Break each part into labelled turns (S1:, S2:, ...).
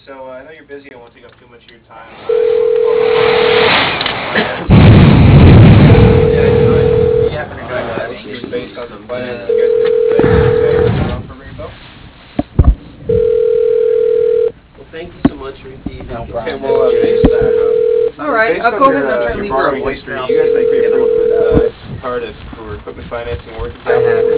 S1: So I know you're busy. I won't take up too much of your time. You happen to know that this is based on some finance you guys did with the USAID for Rainbow?
S2: Well, thank you so much, Ruthie.
S1: Okay, well,
S2: Alright, I'll go ahead and I'll try to leave her a voicemail.
S1: You guys like pre-approved with Cardiff for equipment financing and working capital.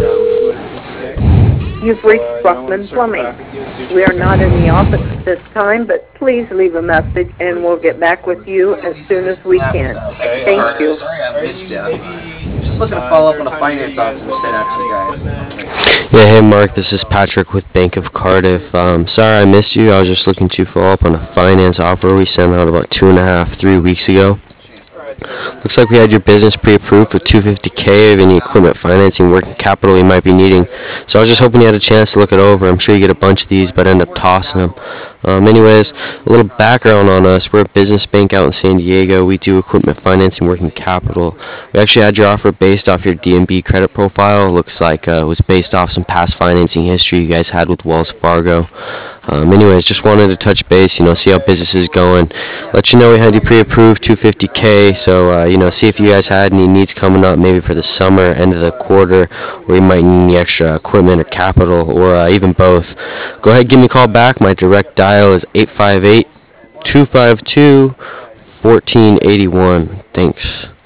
S3: You've reached Bruckman Plumbing. We are not in the office at this time, but please leave a message and we'll get back with you as soon as we can. Thank you.
S2: Sorry I missed you. Just looking to follow up on a finance offer we sent out to you guys.
S4: Yeah, hey Mark, this is Patrick with Bank of Cardiff. Sorry I missed you. I was just looking to follow up on a finance offer we sent out about 2.5–3 weeks ago. Looks like we had your business pre-approved for $250K of any equipment financing working capital you might be needing. So I was just hoping you had a chance to look it over. I'm sure you get a bunch of these, but end up tossing them. Anyways, a little background on us. We're a business bank out in San Diego. We do equipment financing working capital. We actually had your offer based off your DNB credit profile. Looks like it was based off some past financing history you guys had with Wells Fargo. Anyways, just wanted to touch base, see how business is going. Let you know we had you pre-approved $250K, so, see if you guys had any needs coming up, maybe for the summer, end of the quarter, where you might need any extra equipment or capital, or even both. Go ahead, give me a call back. My direct dial is 858-252-1481. Thanks.